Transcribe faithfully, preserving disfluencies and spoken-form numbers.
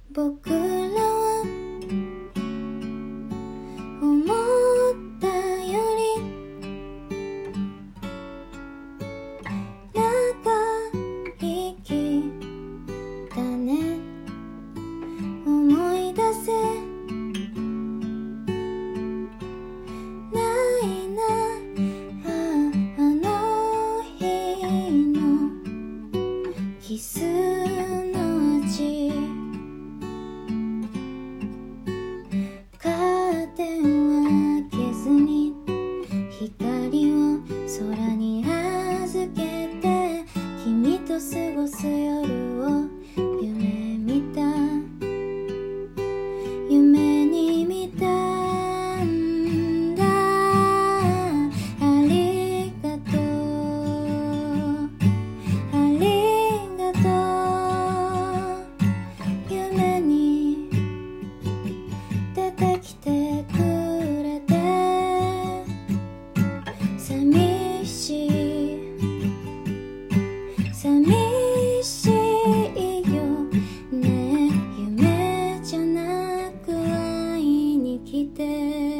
僕らは思ったより長生きだね。思い出せないなあ、あの日のキスの味。カーテンは開けずに光を空に預けて君と過ごす夜を夢見た。夢に見たんだ。ありがとう、ありがとう。夢に出てきてくれて寂しい寂しいよね。夢じゃなく会いに来て